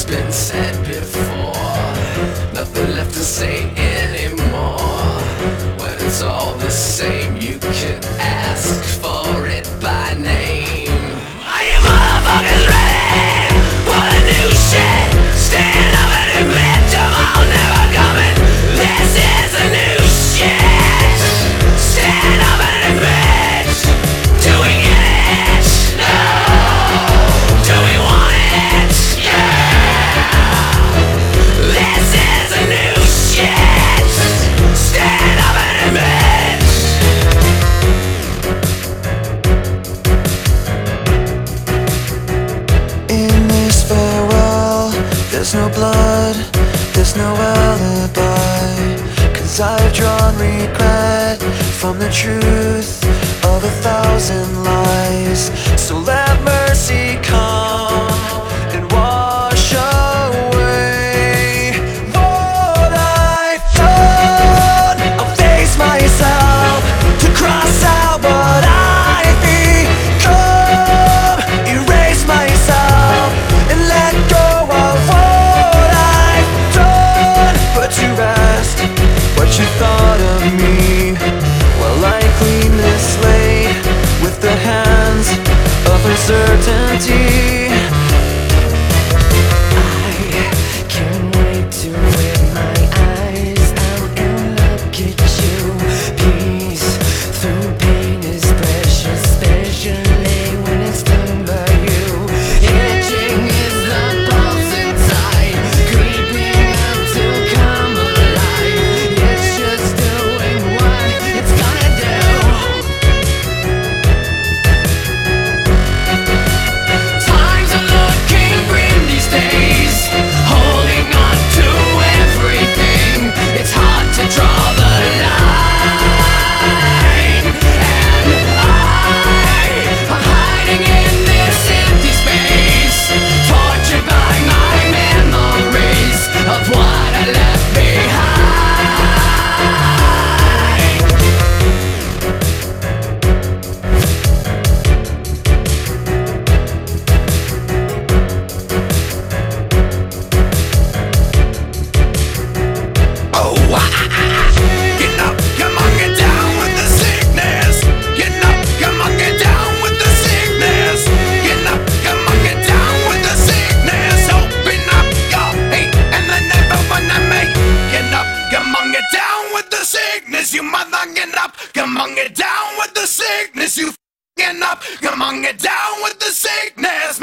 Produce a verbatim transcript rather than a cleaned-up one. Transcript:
it's been said before. Nothing left to say anymore. When it's all the same, you can ask for it by name. Are you motherfuckers ready for the new shit? Stand up and admit tomorrow never coming. This is the new shit. Stand up and admit. Do we get it? No. Do we want it? Yeah. This is the new shit. Stand up and admit. In this farewell, there's no blood, there's no alibi. Cause I've drawn regret from the truth of a thousand lies. So let mercy come and wash away what I've done. I'll face myself to cross out what I've become. Erase myself and let go of what I've done. Put to rest what you thought of me while I clean this slate with the hands of uncertainty. I can't wait to rid my eyes out and look at you. Peace through pain is precious, especially when it's done by you. Itching is the pulse inside, creeping up to come alive. It's just doing what it's gonna do. Times are looking grim these days, holding on to everything. It's hard to draw the line. And I am hiding in this empty space, tortured by my memories of what I left behind. Oh, ah, ah, ah. Get up, come on, get down with the sickness. Get up, come on, get down with the sickness. Get up, come on, get down with the sickness. Open up your hate and then never wanna make. Get up, come on, get down with the sickness. You mother, get up, come on, get down with the sickness. You f***ing up, come on, get down with the sickness.